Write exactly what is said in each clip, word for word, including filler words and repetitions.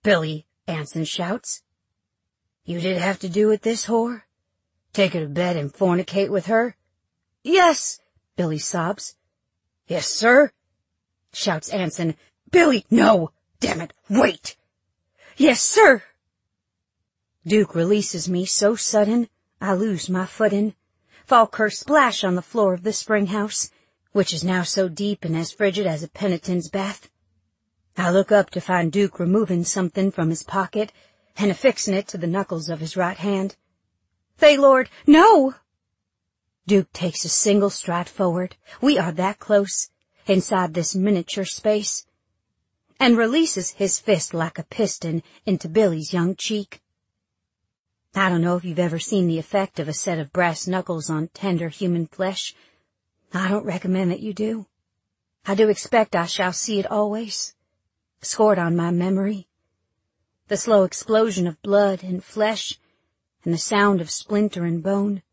Billy, Anson shouts. You did have to do with this whore? Take her to bed and fornicate with her? Yes, Billy sobs. Yes, sir, shouts Anson. Billy, no! Damn it, wait! Yes, sir! Duke releases me so sudden, I lose my footing, fall kersplash on the floor of the spring house, which is now so deep and as frigid as a penitent's bath. I look up to find Duke removing something from his pocket and affixing it to the knuckles of his right hand. Thaylord, no! Duke takes a single stride forward, we are that close, inside this miniature space, and releases his fist like a piston into Billy's young cheek. I don't know if you've ever seen the effect of a set of brass knuckles on tender human flesh. I don't recommend that you do. I do expect I shall see it always, scored on my memory. The slow explosion of blood and flesh, and the sound of splinter and bone.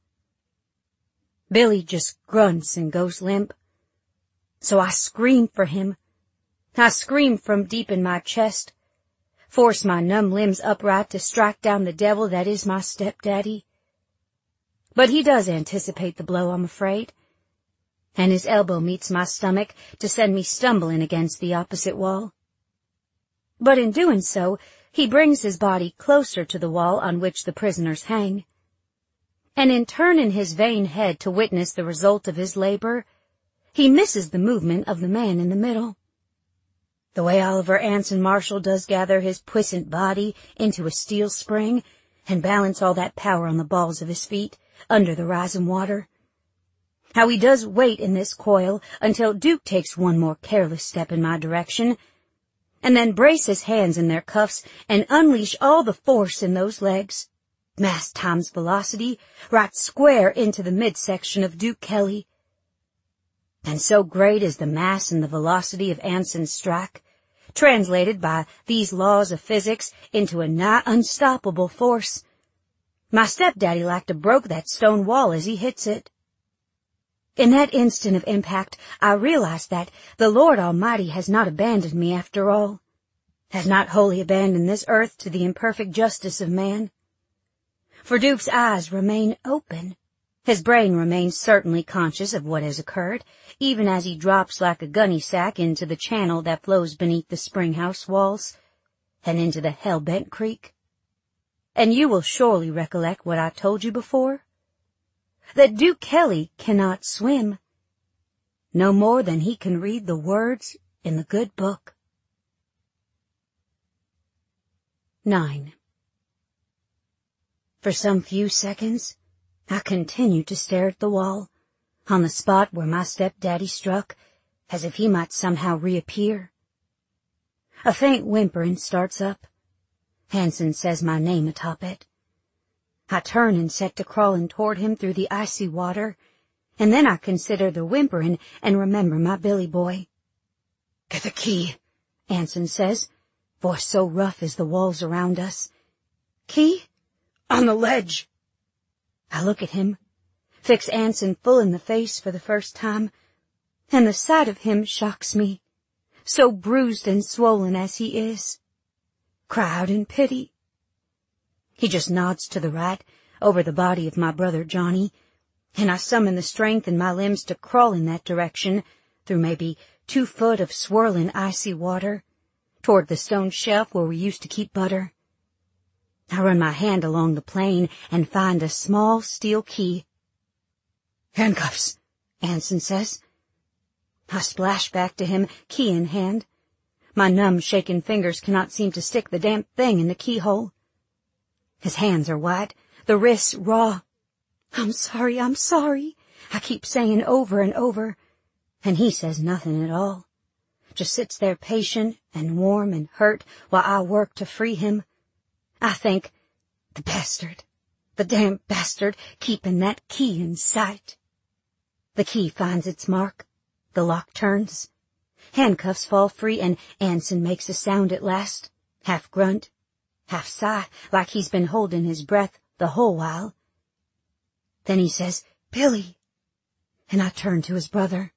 Billy just grunts and goes limp. So I scream for him. I scream from deep in my chest, force my numb limbs upright to strike down the devil that is my stepdaddy. But he does anticipate the blow, I'm afraid, and his elbow meets my stomach to send me stumbling against the opposite wall. But in doing so, he brings his body closer to the wall on which the prisoners hang. And in turning his vain head to witness the result of his labor, he misses the movement of the man in the middle. The way Oliver Anson Marshall does gather his puissant body into a steel spring and balance all that power on the balls of his feet under the rising water. How he does wait in this coil until Duke takes one more careless step in my direction, and then brace his hands in their cuffs and unleash all the force in those legs, mass times velocity, right square into the midsection of Duke Kelly. And so great is the mass and the velocity of Anson's strike, translated by these laws of physics into a nigh unstoppable force. My stepdaddy like to broke that stone wall as he hits it. In that instant of impact, I realized that the Lord Almighty has not abandoned me after all, has not wholly abandoned this earth to the imperfect justice of man. For Duke's eyes remain open. His brain remains certainly conscious of what has occurred, even as he drops like a gunny sack into the channel that flows beneath the spring-house walls, and into the hell-bent creek. And you will surely recollect what I told you before, that Duke Kelly cannot swim, no more than he can read the words in the good book. Nine. For some few seconds, I continued to stare at the wall, on the spot where my stepdaddy struck, as if he might somehow reappear. A faint whimpering starts up. Anson says my name atop it. I turn and set to crawling toward him through the icy water, and then I consider the whimpering and remember my Billy boy. Get the key, Anson says, voice so rough as the walls around us. Key? On the ledge. I look at him, fix Anson full in the face for the first time, and the sight of him shocks me, so bruised and swollen as he is. Cry out in pity. He just nods to the right, over the body of my brother Johnny, and I summon the strength in my limbs to crawl in that direction, through maybe two foot of swirling icy water, toward the stone shelf where we used to keep butter. I run my hand along the plane and find a small steel key. Handcuffs, Anson says. I splash back to him, key in hand. My numb, shaking fingers cannot seem to stick the damp thing in the keyhole. His hands are white, the wrists raw. I'm sorry, I'm sorry, I keep saying over and over, and he says nothing at all. Just sits there patient and warm and hurt while I work to free him. I think, the bastard, the damn bastard, keeping that key in sight. The key finds its mark. The lock turns. Handcuffs fall free, and Anson makes a sound at last, half grunt, half sigh, like he's been holding his breath the whole while. Then he says, Billy, and I turn to his brother.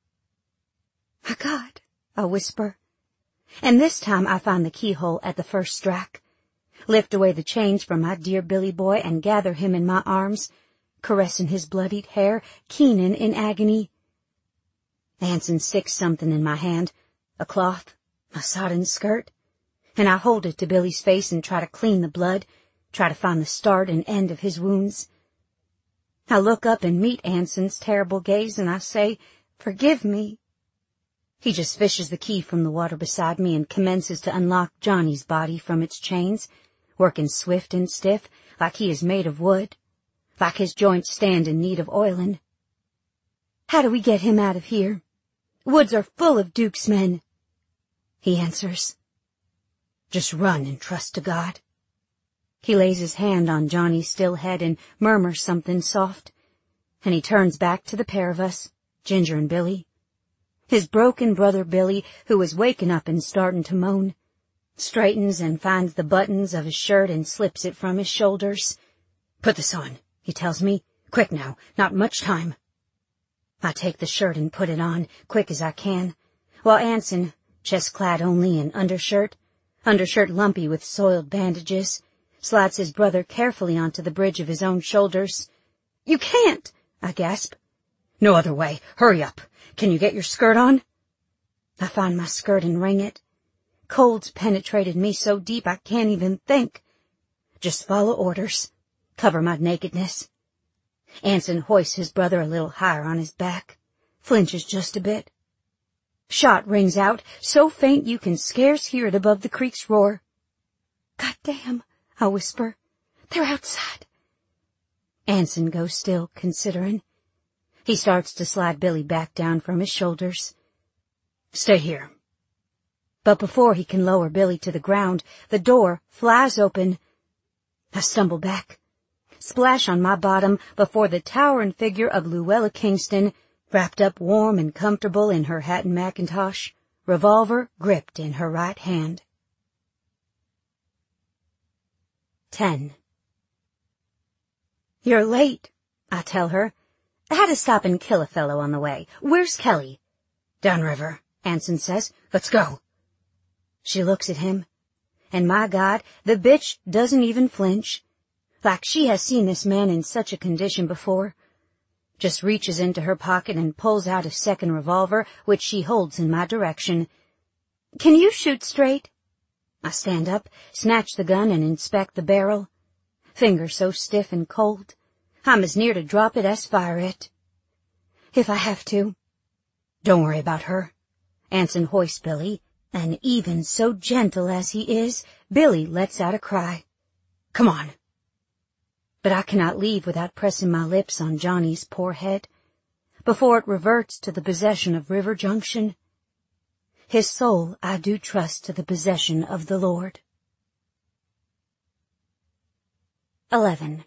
My God, I whisper, and this time I find the keyhole at the first strike. lift away the chains from my dear Billy boy and gather him in my arms, caressing his bloodied hair, Keenan in agony. Anson sticks something in my hand, a cloth, a sodden skirt, and I hold it to Billy's face and try to clean the blood, try to find the start and end of his wounds. I look up and meet Anson's terrible gaze, and I say, "Forgive me." He just fishes the key from the water beside me and commences to unlock Johnny's body from its chains, working swift and stiff, like he is made of wood, like his joints stand in need of oiling. "How do we get him out of here? Woods are full of Duke's men." He answers, "Just run and trust to God." He lays his hand on Johnny's still head and murmurs something soft, and he turns back to the pair of us, Ginger and Billy. His broken brother Billy, who is waking up and starting to moan, straightens and finds the buttons of his shirt and slips it from his shoulders. "Put this on," he tells me. "Quick now, not much time." I take the shirt and put it on, quick as I can, while Anson, chest-clad only in undershirt, undershirt lumpy with soiled bandages, slides his brother carefully onto the bridge of his own shoulders. "You can't!" I gasp. "No other way. Hurry up. Can you get your skirt on?" I find my skirt and wring it. Cold's penetrated me so deep I can't even think. Just follow orders. Cover my nakedness. Anson hoists his brother a little higher on his back, flinches just a bit. Shot rings out, so faint you can scarce hear it above the creek's roar. "God damn," I whisper. "They're outside." Anson goes still, considering. He starts to slide Billy back down from his shoulders. "Stay here." But before he can lower Billy to the ground, the door flies open. I stumble back, splash on my bottom before the towering figure of Luella Kingston, wrapped up warm and comfortable in her hat and mackintosh, revolver gripped in her right hand. Ten. "You're late," I tell her. "I had to stop and kill a fellow on the way. Where's Kelly?" "Downriver," Anson says. "Let's go." She looks at him, and my God, the bitch doesn't even flinch, like she has seen this man in such a condition before. Just reaches into her pocket and pulls out a second revolver, which she holds in my direction. "Can you shoot straight?" I stand up, snatch the gun, and inspect the barrel. Fingers so stiff and cold, I'm as near to drop it as fire it. "If I have to." "Don't worry about her." Anson hoists Billy, and even so gentle as he is, Billy lets out a cry. "Come on." But I cannot leave without pressing my lips on Johnny's poor head, before it reverts to the possession of River Junction. His soul I do trust to the possession of the Lord. Eleven.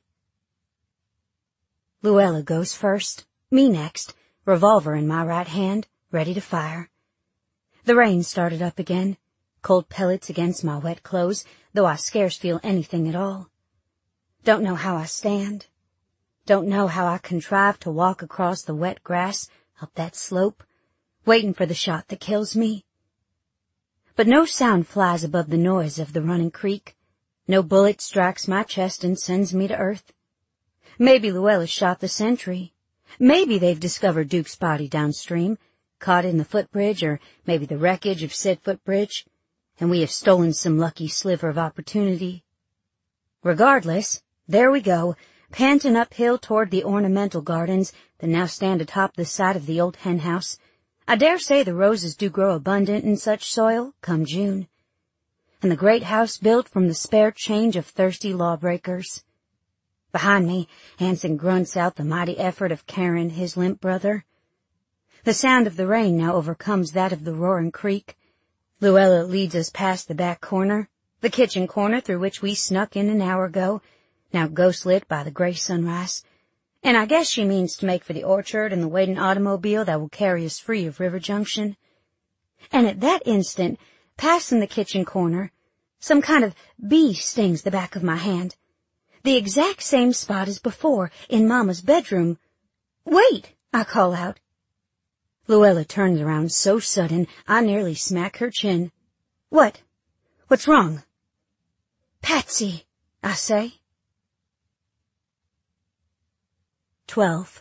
Luella goes first, me next, revolver in my right hand, ready to fire. The rain started up again, cold pellets against my wet clothes, though I scarce feel anything at all. Don't know how I stand. Don't know how I contrive to walk across the wet grass up that slope, waiting for the shot that kills me. But no sound flies above the noise of the running creek. No bullet strikes my chest and sends me to earth. Maybe Luella shot the sentry. Maybe they've discovered Duke's body downstream, caught in the footbridge, or maybe the wreckage of said footbridge, and we have stolen some lucky sliver of opportunity. Regardless, there we go, panting uphill toward the ornamental gardens that now stand atop the site of the old hen house. I dare say the roses do grow abundant in such soil come June. And the great house built from the spare change of thirsty lawbreakers. Behind me, Anson grunts out the mighty effort of carrying his limp brother. The sound of the rain now overcomes that of the roaring creek. Luella leads us past the back corner, the kitchen corner through which we snuck in an hour ago, now ghost-lit by the gray sunrise, and I guess she means to make for the orchard and the waiting automobile that will carry us free of River Junction. And at that instant, passing the kitchen corner, some kind of bee stings the back of my hand. The exact same spot as before, in Mama's bedroom. "Wait!" I call out. Luella turns around so sudden I nearly smack her chin. "What? What's wrong?" Patsy, I say. Twelve.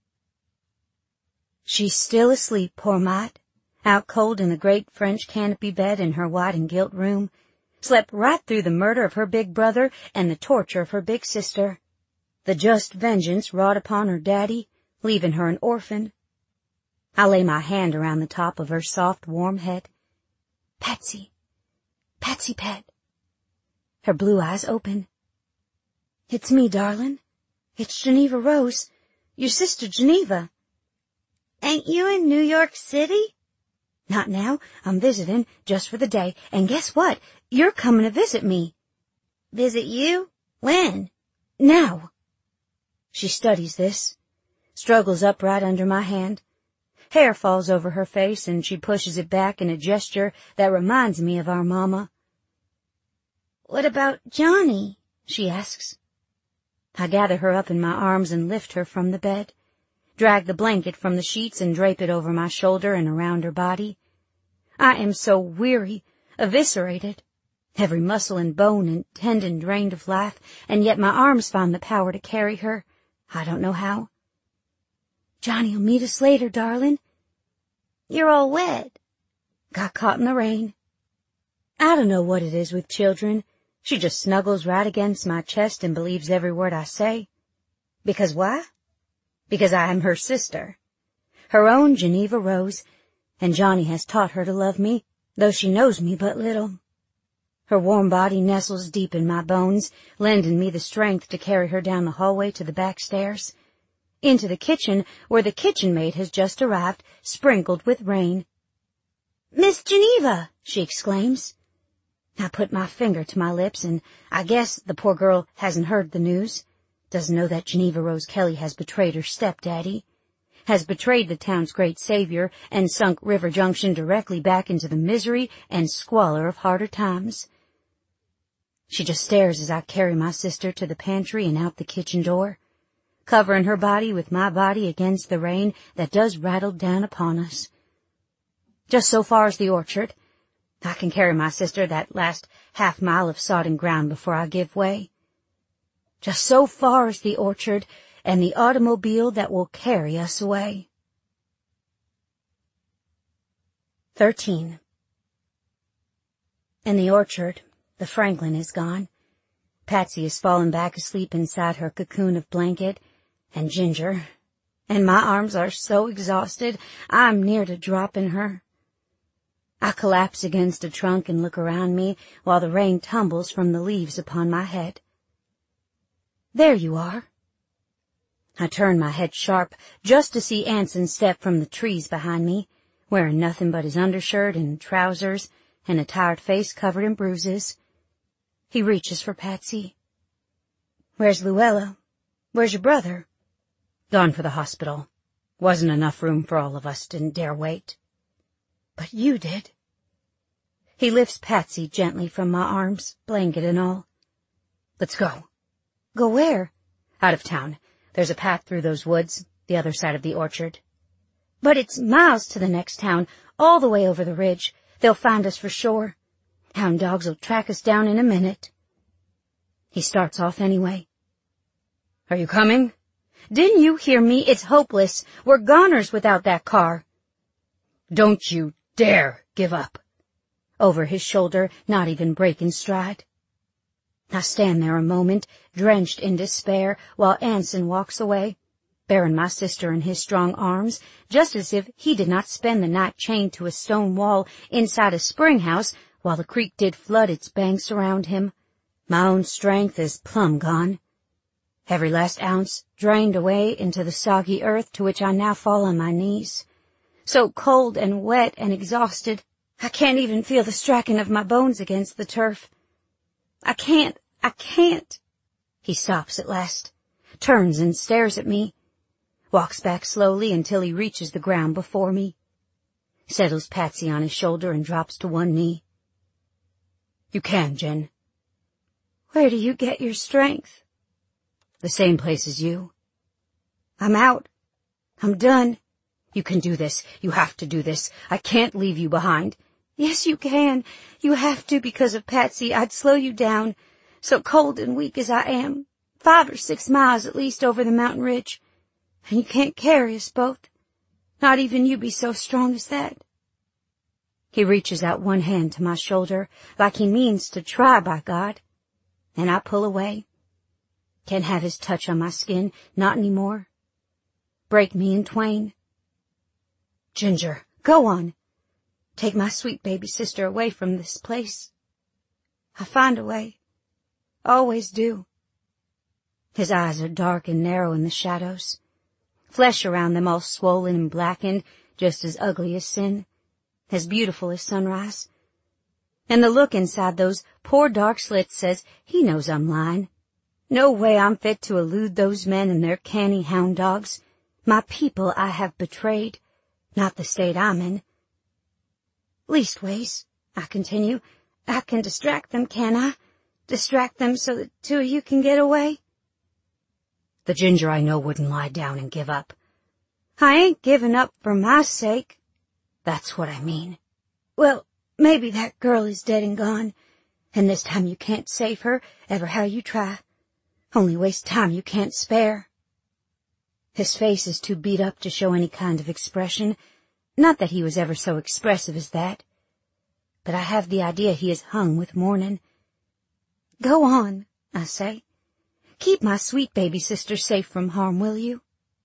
She's still asleep, poor mite, out cold in the great French canopy bed in her white and gilt room, slept right through the murder of her big brother and the torture of her big sister, the just vengeance wrought upon her daddy, leaving her an orphan. I lay my hand around the top of her soft, warm head. Patsy, Patsy pet. Her blue eyes open. It's me, darling. It's Geneva Rose, your sister Geneva. Ain't you in New York City? Not now. I'm visiting just for the day. And guess what? You're coming to visit me. Visit you? When? Now. She studies this, struggles up right under my hand. Hair falls over her face, and she pushes it back in a gesture that reminds me of our mama. What about Johnny? She asks. I gather her up in my arms and lift her from the bed, drag the blanket from the sheets and drape it over my shoulder and around her body. I am so weary, eviscerated, every muscle and bone and tendon drained of life, and yet my arms find the power to carry her. I don't know how. Johnny'll meet us later, darling. You're all wet. Got caught in the rain. I don't know what it is with children. She just snuggles right against my chest and believes every word I say. Because why? Because I am her sister, her own Geneva Rose, and Johnny has taught her to love me, though she knows me but little. Her warm body nestles deep in my bones, lending me the strength to carry her down the hallway to the back stairs, into the kitchen where the kitchen maid has just arrived, sprinkled with rain. Miss Geneva, she exclaims. I put my finger to my lips, and I guess the poor girl hasn't heard the news, doesn't know that Geneva Rose Kelly has betrayed her stepdaddy, has betrayed the town's great savior, and sunk River Junction directly back into the misery and squalor of harder times. She just stares as I carry my sister to the pantry and out the kitchen door, covering her body with my body against the rain that does rattle down upon us. Just so far as the orchard. I can carry my sister that last half mile of sodden ground before I give way. Just so far as the orchard and the automobile that will carry us away. Thirteen. In the orchard, the Franklin is gone. Patsy has fallen back asleep inside her cocoon of blanket, and Ginger, and my arms are so exhausted I'm near to dropping her. I collapse against a trunk and look around me while the rain tumbles from the leaves upon my head. There you are. I turn my head sharp just to see Anson step from the trees behind me, wearing nothing but his undershirt and trousers and a tired face covered in bruises. He reaches for Patsy. Where's Luella? Where's your brother? Gone for the hospital. Wasn't enough room for all of us, didn't dare wait. But you did. He lifts Patsy gently from my arms, blanket and all. Let's go. Go where? Out of town. There's a path through those woods, the other side of the orchard. But it's miles to the next town, all the way over the ridge. They'll find us for sure. Hound dogs will track us down in a minute. He starts off anyway. Are you coming? Didn't you hear me? It's hopeless. We're goners without that car. Don't you dare give up. Over his shoulder, not even breaking stride. I stand there a moment, drenched in despair, while Anson walks away, bearing my sister in his strong arms, just as if he did not spend the night chained to a stone wall inside a spring house while the creek did flood its banks around him. My own strength is plumb gone. Every last ounce drained away into the soggy earth to which I now fall on my knees. So cold and wet and exhausted, I can't even feel the striking of my bones against the turf. I can't, I can't. He stops at last, turns and stares at me, walks back slowly until he reaches the ground before me, settles Patsy on his shoulder and drops to one knee. You can, Jen. Where do you get your strength? The same place as you. I'm out. I'm done. You can do this. You have to do this. I can't leave you behind. Yes, you can. You have to because of Patsy. I'd slow you down. so cold and weak as I am, five or six miles at least over the mountain ridge, and you can't carry us both. Not even you be so strong as that. He reaches out one hand to my shoulder, like he means to try, by God, and I pull away. Can't have his touch on my skin, not any more. Break me in twain. Ginger, go on. Take my sweet baby sister away from this place. I find a way. Always do. His eyes are dark and narrow in the shadows. Flesh around them all swollen and blackened, just as ugly as sin, as beautiful as sunrise. And the look inside those poor dark slits says he knows I'm lying. No way I'm fit to elude those men and their canny hound dogs. My people I have betrayed, not the state I'm in. Leastways, I continue, I can distract them, can I? Distract them so that two of you can get away? The Ginger I know wouldn't lie down and give up. I ain't giving up for my sake. That's what I mean. Well, maybe that girl is dead and gone, and this time you can't save her, ever how you try. Only waste time you can't spare. His face is too beat up to show any kind of expression. Not that he was ever so expressive as that. But I have the idea he is hung with mourning. Go on, I say. Keep my sweet baby sister safe from harm, will you?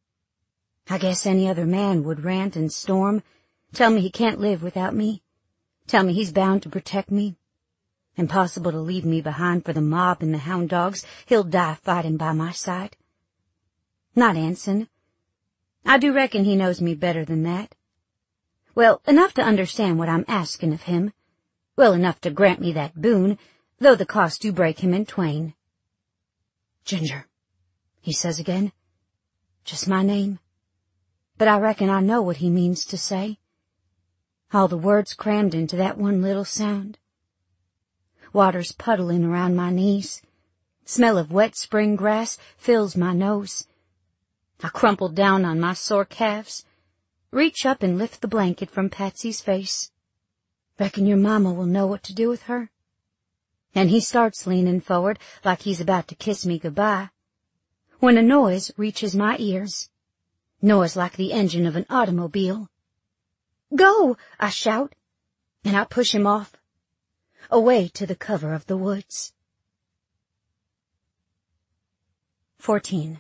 I guess any other man would rant and storm, tell me he can't live without me, tell me he's bound to protect me. Impossible to leave me behind for the mob and the hound dogs, he'll die fighting by my side. Not Anson. I do reckon he knows me better than that. Well, enough to understand what I'm asking of him. Well enough to grant me that boon, though the cost do break him in twain. Ginger, he says again. Just my name. But I reckon I know what he means to say. All the words crammed into that one little sound. Water's puddling around my knees. Smell of wet spring grass fills my nose. I crumple down on my sore calves. Reach up and lift the blanket from Patsy's face. Reckon your mama will know what to do with her? And he starts leaning forward like he's about to kiss me goodbye, when a noise reaches my ears. Noise like the engine of an automobile. Go! I shout, and I push him off, away to the cover of the woods. Fourteen.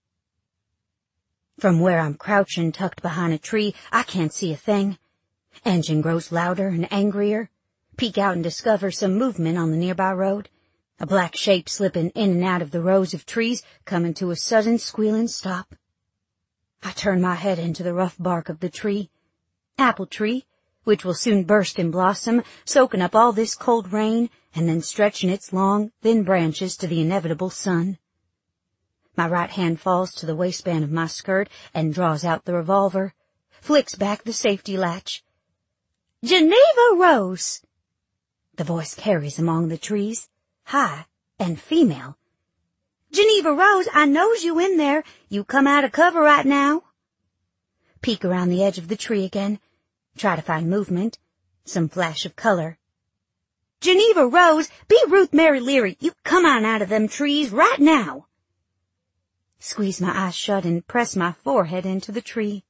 From where I'm crouching tucked behind a tree, I can't see a thing. Engine grows louder and angrier. Peek out and discover some movement on the nearby road. A black shape slipping in and out of the rows of trees, coming to a sudden squealing stop. I turn my head into the rough bark of the tree. Apple tree, which will soon burst in blossom, soaking up all this cold rain, and then stretching its long, thin branches to the inevitable sun. My right hand falls to the waistband of my skirt and draws out the revolver, flicks back the safety latch. Geneva Rose! The voice carries among the trees, high and female. Geneva Rose, I knows you in there. You come out of cover right now. Peek around the edge of the tree again. Try to find movement. Some flash of color. Geneva Rose, be Ruth Mary Leary. You come on out of them trees right now. Squeeze my eyes shut and press my forehead into the tree.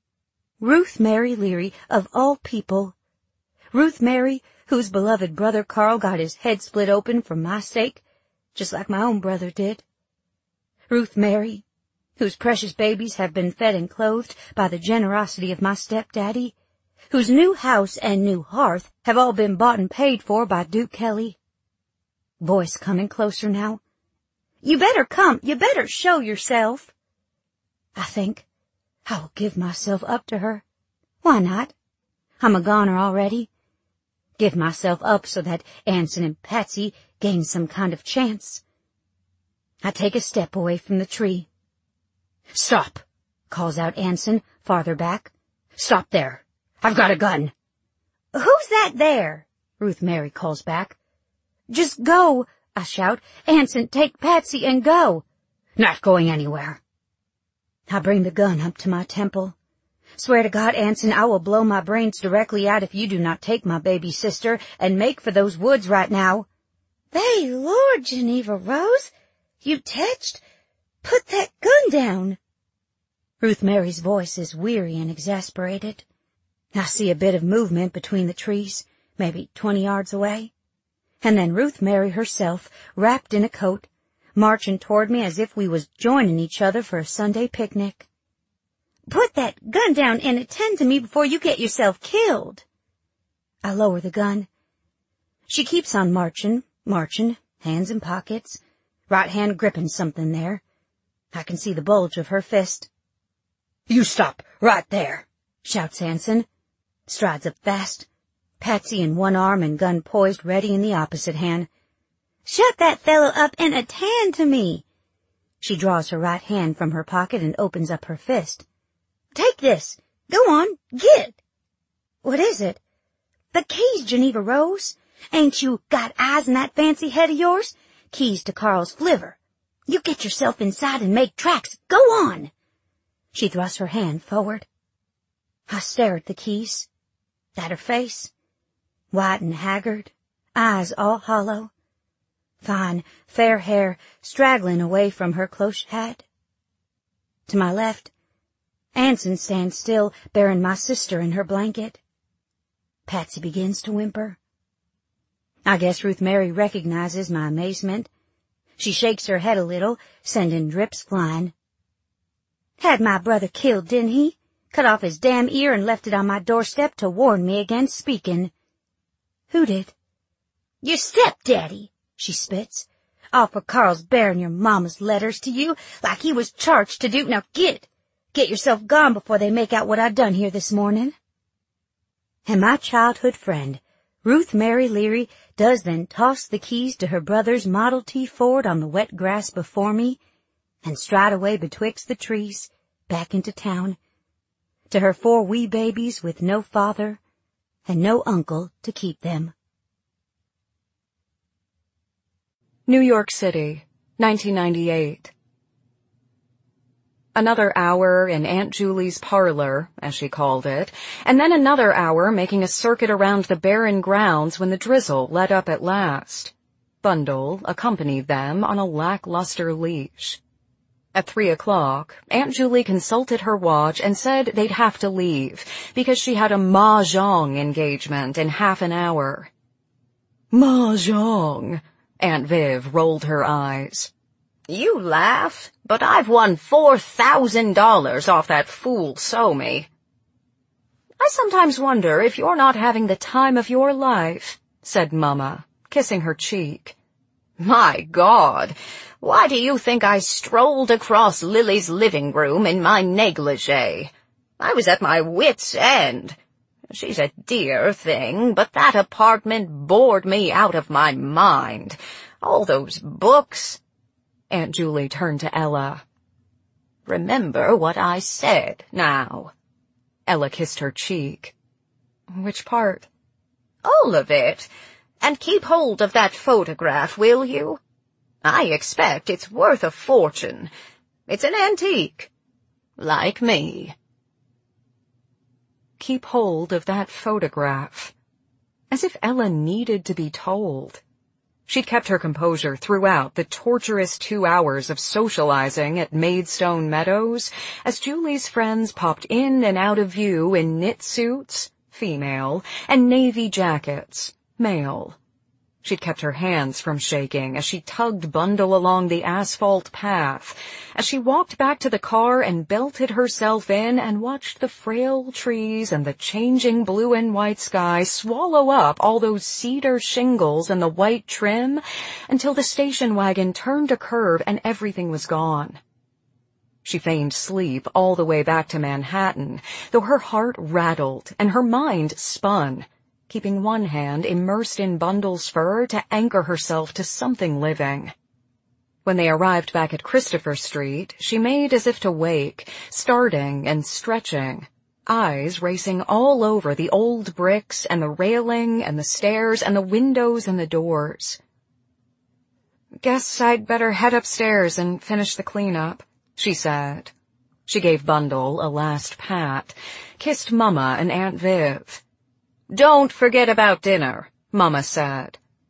Ruth Mary Leary, of all people. Ruth Mary, whose beloved brother Carl got his head split open for my sake, just like my own brother did. Ruth Mary, whose precious babies have been fed and clothed by the generosity of my stepdaddy, whose new house and new hearth have all been bought and paid for by Duke Kelly. Voice coming closer now. You better come, you better show yourself. I think I will give myself up to her. Why not? I'm a goner already. Give myself up so that Anson and Patsy gain some kind of chance. I take a step away from the tree. Stop, calls out Anson, farther back. Stop there. I've got a gun. Who's that there? Ruth Mary calls back. Just go, I shout. Anson, take Patsy and go. Not going anywhere. I bring the gun up to my temple. Swear to God, Anson, I will blow my brains directly out if you do not take my baby sister and make for those woods right now. They Lord, Geneva Rose, you tetched? Put that gun down. Ruth Mary's voice is weary and exasperated. I see a bit of movement between the trees, maybe twenty yards away. And then Ruth Mary herself, wrapped in a coat, marching toward me as if we was joining each other for a Sunday picnic. Put that gun down and attend to me before you get yourself killed. I lower the gun. She keeps on marching, marching, hands in pockets, right hand gripping something there. I can see the bulge of her fist. You stop right there, shouts Hanson. Strides up fast, Patsy in one arm and gun poised ready in the opposite hand. Shut that fellow up and attend to me. She draws her right hand from her pocket and opens up her fist. Take this. Go on, get. What is it? The keys, Geneva Rose. Ain't you got eyes in that fancy head of yours? Keys to Carl's flivver. You get yourself inside and make tracks. Go on. She thrusts her hand forward. I stare at the keys, at her face, white and haggard, eyes all hollow, fine, fair hair straggling away from her close hat. To my left, Anson stands still, bearing my sister in her blanket. Patsy begins to whimper. I guess Ruth Mary recognizes my amazement. She shakes her head a little, sending drips flying. Had my brother killed, didn't he? Cut off his damn ear and left it on my doorstep to warn me against speaking. Who did? Your stepdaddy, she spits. All for Carl's bearing your mama's letters to you, like he was charged to do. Now get, get yourself gone before they make out what I done here this morning. And my childhood friend, Ruth Mary Leary, does then toss the keys to her brother's Model T Ford on the wet grass before me, and stride away betwixt the trees, back into town, to her four wee babies with no father and no uncle to keep them. New York City, nineteen ninety-eight. Another hour in Aunt Julie's parlor, as she called it, and then another hour making a circuit around the barren grounds when the drizzle let up at last. Bundle accompanied them on a lackluster leash. At three o'clock, Aunt Julie consulted her watch and said they'd have to leave, because she had a mahjong engagement in half an hour. Mahjong! Aunt Viv rolled her eyes. You laugh, but I've won four thousand dollars off that fool Somi. I sometimes wonder if you're not having the time of your life, said Mama, kissing her cheek. My God, why do you think I strolled across Lily's living room in my negligee? I was at my wit's end. She's a dear thing, but that apartment bored me out of my mind. All those books. Aunt Julie turned to Ella. Remember what I said, now. Ella kissed her cheek. Which part? All of it. And keep hold of that photograph, will you? I expect it's worth a fortune. It's an antique. Like me. Keep hold of that photograph. As if Ella needed to be told. She'd kept her composure throughout the torturous two hours of socializing at Maidstone Meadows, as Julie's friends popped in and out of view in knit suits, female, and navy jackets, male. She'd kept her hands from shaking as she tugged Bundle along the asphalt path, as she walked back to the car and belted herself in and watched the frail trees and the changing blue and white sky swallow up all those cedar shingles and the white trim until the station wagon turned a curve and everything was gone. She feigned sleep all the way back to Manhattan, though her heart rattled and her mind spun, keeping one hand immersed in Bundle's fur to anchor herself to something living. When they arrived back at Christopher Street, she made as if to wake, starting and stretching, eyes racing all over the old bricks and the railing and the stairs and the windows and the doors. "Guess I'd better head upstairs and finish the cleanup," she said. She gave Bundle a last pat, kissed Mama and Aunt Viv. Don't forget about dinner, Mama said.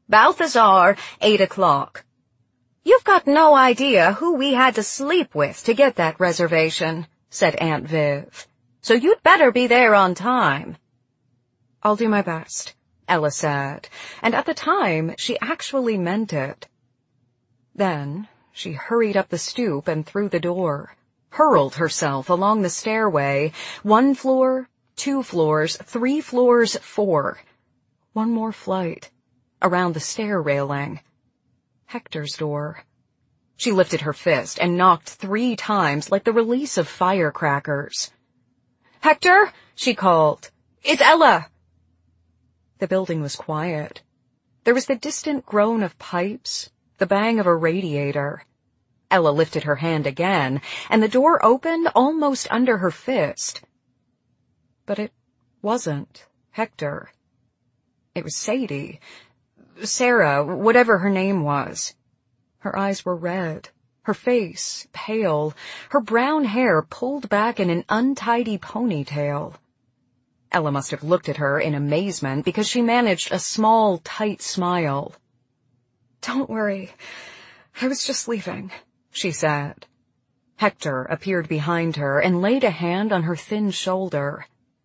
Balthazar, eight o'clock. You've got no idea who we had to sleep with to get that reservation, said Aunt Viv. So you'd better be there on time. I'll do my best, Ella said, and at the time she actually meant it. Then she hurried up the stoop and through the door, hurled herself along the stairway, one floor, two floors, three floors, four. One more flight, around the stair railing. Hector's door. She lifted her fist and knocked three times like the release of firecrackers. "Hector," she called. "It's Ella." The building was quiet. There was the distant groan of pipes, the bang of a radiator. Ella lifted her hand again, and the door opened almost under her fist. But it wasn't Hector. It was Sadie. Sarah, whatever her name was. Her eyes were red, her face pale, her brown hair pulled back in an untidy ponytail. Ella must have looked at her in amazement because she managed a small, tight smile. "Don't worry, I was just leaving," she said. Hector appeared behind her and laid a hand on her thin shoulder.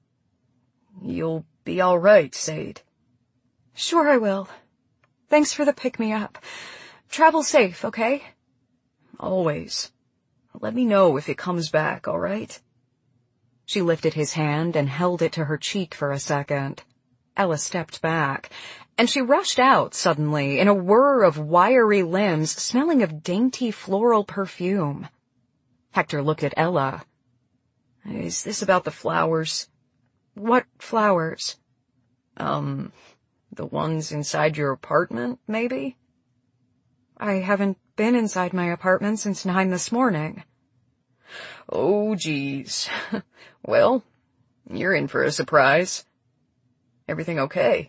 "You'll be all right, Sade." "Sure I will. Thanks for the pick-me-up. Travel safe, okay?" "Always. Let me know if it comes back, all right?" She lifted his hand and held it to her cheek for a second. Ella stepped back, and she rushed out suddenly in a whir of wiry limbs smelling of dainty floral perfume. Hector looked at Ella. "Is this about the flowers?" "What flowers?" Um, the ones inside your apartment, maybe?" "I haven't been inside my apartment since nine this morning." "Oh, geez. Well, you're in for a surprise. Everything okay?"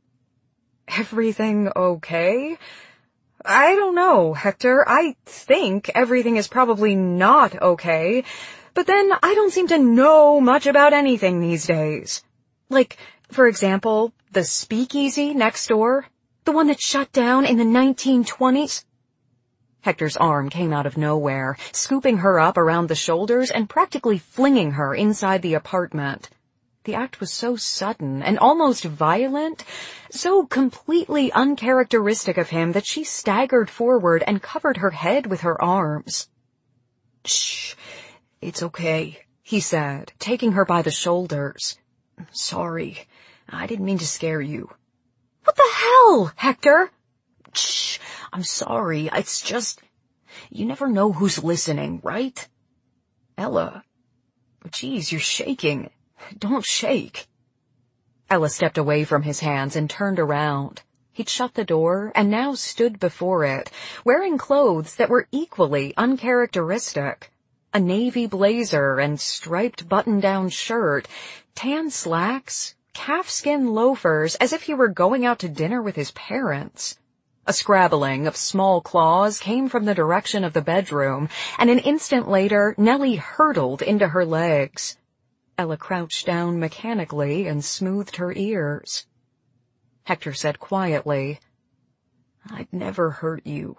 "Everything okay? I don't know, Hector. I think everything is probably not okay, but then I don't seem to know much about anything these days. Like, for example, the speakeasy next door, the one that shut down in the nineteen twenties. Hector's arm came out of nowhere, scooping her up around the shoulders and practically flinging her inside the apartment. The act was so sudden and almost violent, so completely uncharacteristic of him that she staggered forward and covered her head with her arms. "Shh, it's okay," he said, taking her by the shoulders. "Sorry, I didn't mean to scare you." "What the hell, Hector?" "Shh, I'm sorry, it's just, you never know who's listening, right? Ella, geez, you're shaking. Don't shake." Ella stepped away from his hands and turned around. He'd shut the door and now stood before it, wearing clothes that were equally uncharacteristic. A navy blazer and striped button-down shirt, tan slacks, calfskin loafers, as if he were going out to dinner with his parents. A scrabbling of small claws came from the direction of the bedroom, and an instant later Nellie hurtled into her legs. Ella crouched down mechanically and smoothed her ears. Hector said quietly, "I'd never hurt you."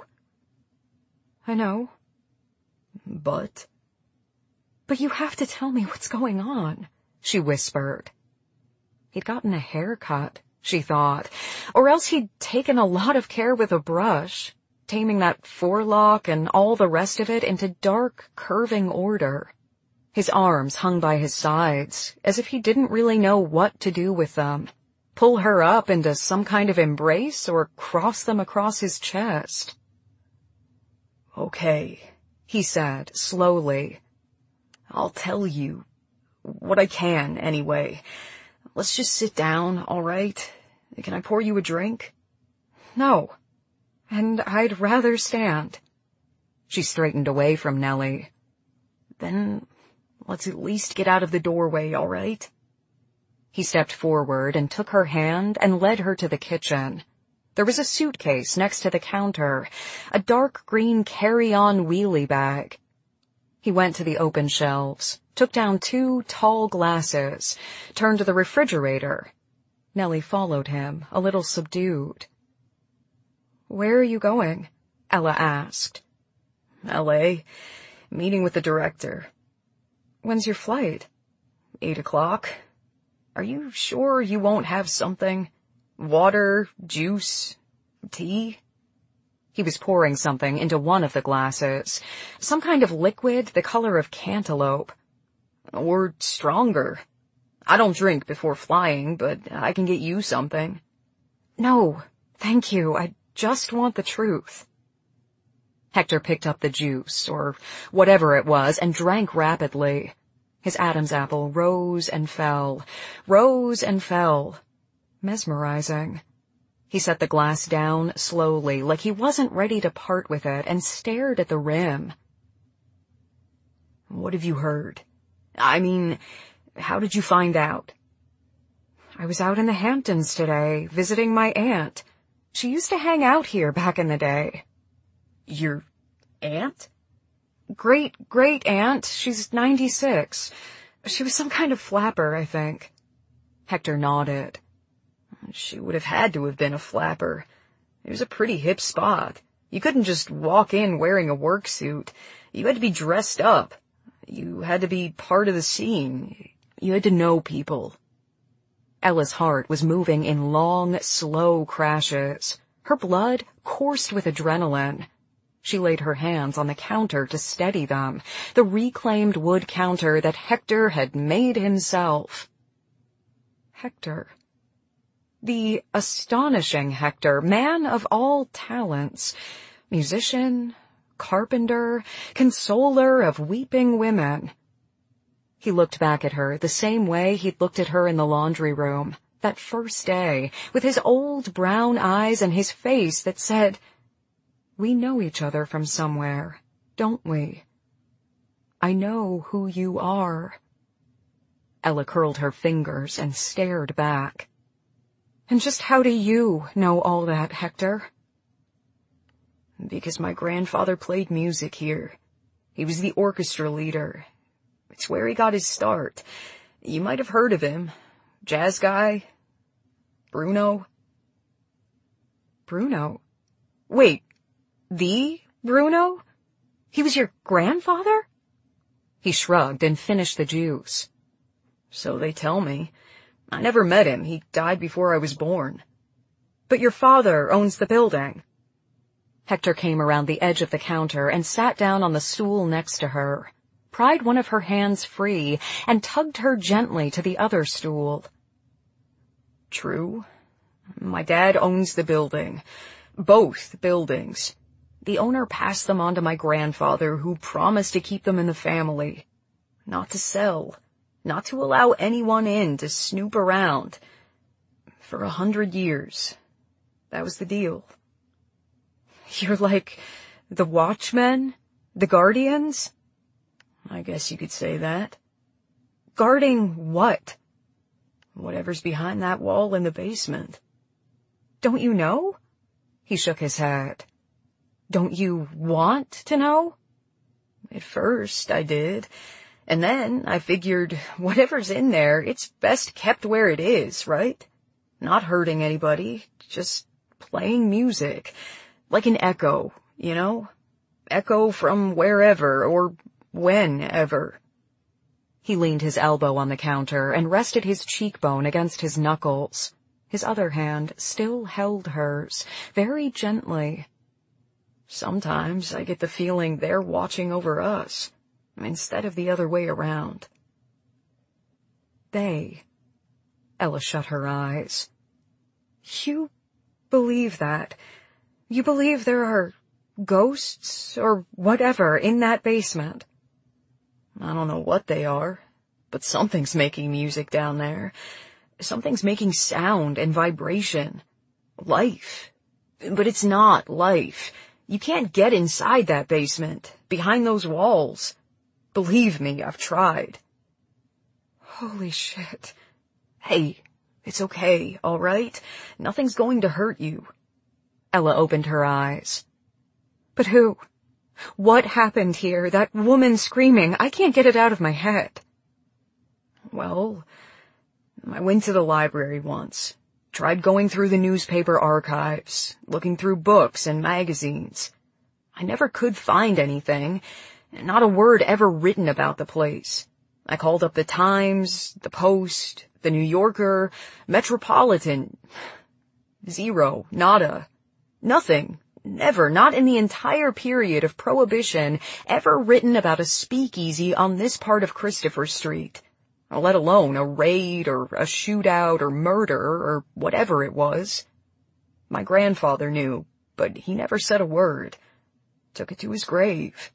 "I know." But? "But you have to tell me what's going on," she whispered. He'd gotten a haircut, she thought, or else he'd taken a lot of care with a brush, taming that forelock and all the rest of it into dark, curving order. His arms hung by his sides, as if he didn't really know what to do with them. Pull her up into some kind of embrace or cross them across his chest. "Okay," he said, slowly. "I'll tell you what I can, anyway. Let's just sit down, all right? Can I pour you a drink?" "No, and I'd rather stand." She straightened away from Nellie. "Then let's at least get out of the doorway, all right?" He stepped forward and took her hand and led her to the kitchen. There was a suitcase next to the counter, a dark green carry-on wheelie bag. He went to the open shelves, took down two tall glasses, turned to the refrigerator. Nellie followed him, a little subdued. Where are you going? Ella asked. L A. Meeting with the director. When's your flight? Eight o'clock. Are you sure you won't have something? Water, juice, tea? He was pouring something into one of the glasses, some kind of liquid the color of cantaloupe. Or stronger. I don't drink before flying, but I can get you something. No, thank you. I just want the truth. Hector picked up the juice, or whatever it was, and drank rapidly. His Adam's apple rose and fell, rose and fell. Mesmerizing. He set the glass down slowly, like he wasn't ready to part with it, and stared at the rim. What have you heard? I mean, how did you find out? I was out in the Hamptons today, visiting my aunt. She used to hang out here back in the day. Your aunt? Great-great-aunt. She's ninety-six. She was some kind of flapper, I think. Hector nodded. She would have had to have been a flapper. It was a pretty hip spot. You couldn't just walk in wearing a work suit. You had to be dressed up. You had to be part of the scene. You had to know people. Ella's heart was moving in long, slow crashes. Her blood coursed with adrenaline. She laid her hands on the counter to steady them, the reclaimed wood counter that Hector had made himself. Hector. The astonishing Hector, man of all talents, musician, carpenter, consoler of weeping women. He looked back at her the same way he'd looked at her in the laundry room, that first day, with his old brown eyes and his face that said, "We know each other from somewhere, don't we? I know who you are." Ella curled her fingers and stared back. "And just how do you know all that, Hector?" Because my grandfather played music here. He was the orchestra leader. It's where he got his start. You might have heard of him. Jazz guy. Bruno. Bruno? Wait, the Bruno? He was your grandfather? He shrugged and finished the juice. So they tell me. I never met him. He died before I was born. But your father owns the building. Hector came around the edge of the counter and sat down on the stool next to her, pried one of her hands free, and tugged her gently to the other stool. True. My dad owns the building. Both buildings. The owner passed them on to my grandfather, who promised to keep them in the family. Not to sell. Not to allow anyone in to snoop around. For a hundred years. That was the deal. You're like the Watchmen? The Guardians? I guess you could say that. Guarding what? Whatever's behind that wall in the basement. Don't you know? He shook his head. Don't you want to know? At first, I did. And then I figured, whatever's in there, it's best kept where it is, right? Not hurting anybody, just playing music. Like an echo, you know? Echo from wherever, or whenever. He leaned his elbow on the counter and rested his cheekbone against his knuckles. His other hand still held hers, very gently. Sometimes I get the feeling they're watching over us, instead of the other way around. They. Ella shut her eyes. You believe that? You believe there are ghosts or whatever in that basement? I don't know what they are, but something's making music down there. Something's making sound and vibration. Life. But it's not life. You can't get inside that basement, behind those walls. Believe me, I've tried. Holy shit. Hey, it's okay, all right? Nothing's going to hurt you. Ella opened her eyes. But who? What happened here? That woman screaming. I can't get it out of my head. Well, I went to the library once. Tried going through the newspaper archives, looking through books and magazines. I never could find anything, not a word ever written about the place. I called up the Times, the Post, the New Yorker, Metropolitan. Zero, nada, nothing, never, not in the entire period of Prohibition, ever written about a speakeasy on this part of Christopher Street, let alone a raid or a shootout or murder or whatever it was. My grandfather knew, but he never said a word. Took it to his grave.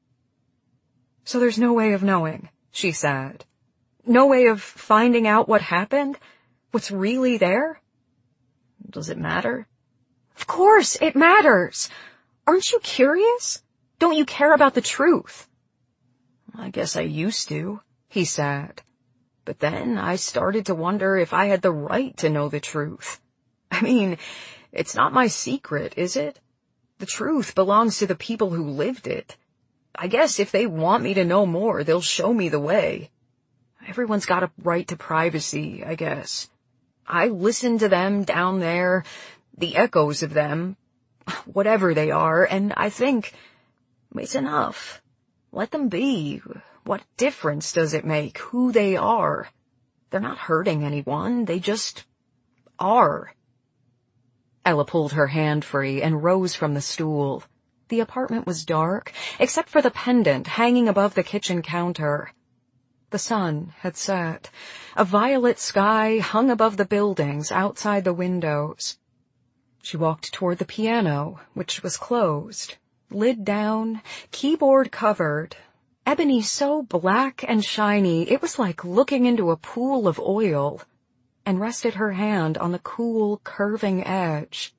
So there's no way of knowing, she said. No way of finding out what happened? What's really there? Does it matter? Of course it matters. Aren't you curious? Don't you care about the truth? I guess I used to, he said. But then I started to wonder if I had the right to know the truth. I mean, it's not my secret, is it? The truth belongs to the people who lived it. I guess if they want me to know more, they'll show me the way. Everyone's got a right to privacy, I guess. I listen to them down there, the echoes of them, whatever they are, and I think it's enough. Let them be. What difference does it make who they are? They're not hurting anyone. They just are. Ella pulled her hand free and rose from the stool. The apartment was dark, except for the pendant hanging above the kitchen counter. The sun had set. A violet sky hung above the buildings outside the windows. She walked toward the piano, which was closed, lid down, keyboard covered, ebony so black and shiny it was like looking into a pool of oil, and rested her hand on the cool, curving edge.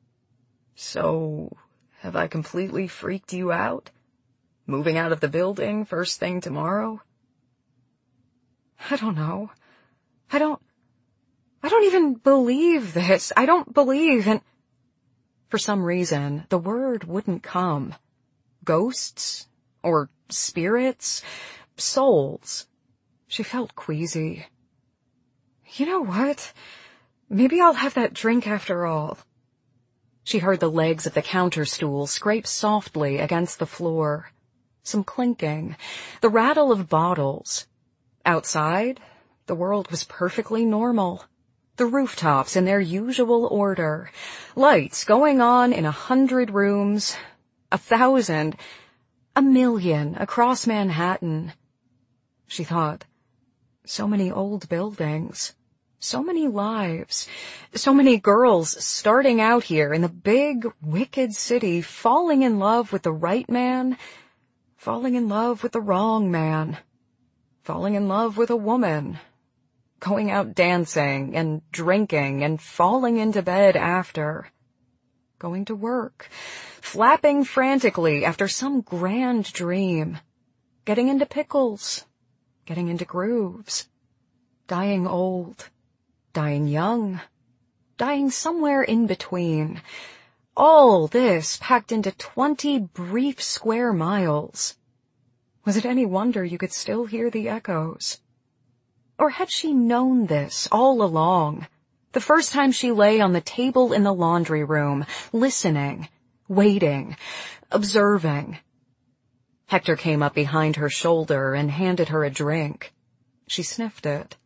So, have I completely freaked you out? Moving out of the building first thing tomorrow? I don't know. I don't... I don't even believe this. I don't believe in... For some reason, the word wouldn't come. Ghosts? Or spirits? Souls? She felt queasy. You know what? Maybe I'll have that drink after all. She heard the legs of the counter stool scrape softly against the floor. Some clinking. The rattle of bottles. Outside, the world was perfectly normal. The rooftops in their usual order. Lights going on in a hundred rooms. A thousand. A million across Manhattan. She thought, so many old buildings. So many lives. So many girls starting out here in the big, wicked city, falling in love with the right man, falling in love with the wrong man. Falling in love with a woman, going out dancing and drinking and falling into bed after, going to work, flapping frantically after some grand dream, getting into pickles, getting into grooves, dying old, dying young, dying somewhere in between. All this packed into twenty brief square miles. Was it any wonder you could still hear the echoes? Or had she known this all along? The first time she lay on the table in the laundry room, listening, waiting, observing. Hector came up behind her shoulder and handed her a drink. She sniffed it.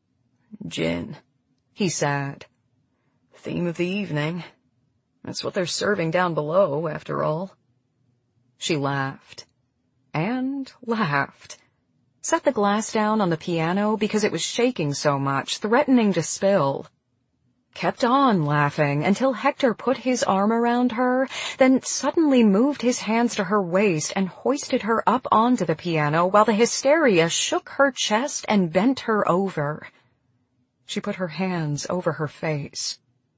Gin, he said. Theme of the evening. That's what they're serving down below, after all. She laughed. And laughed. Set the glass down on the piano because it was shaking so much, threatening to spill. Kept on laughing until Hector put his arm around her, then suddenly moved his hands to her waist and hoisted her up onto the piano while the hysteria shook her chest and bent her over. She put her hands over her face.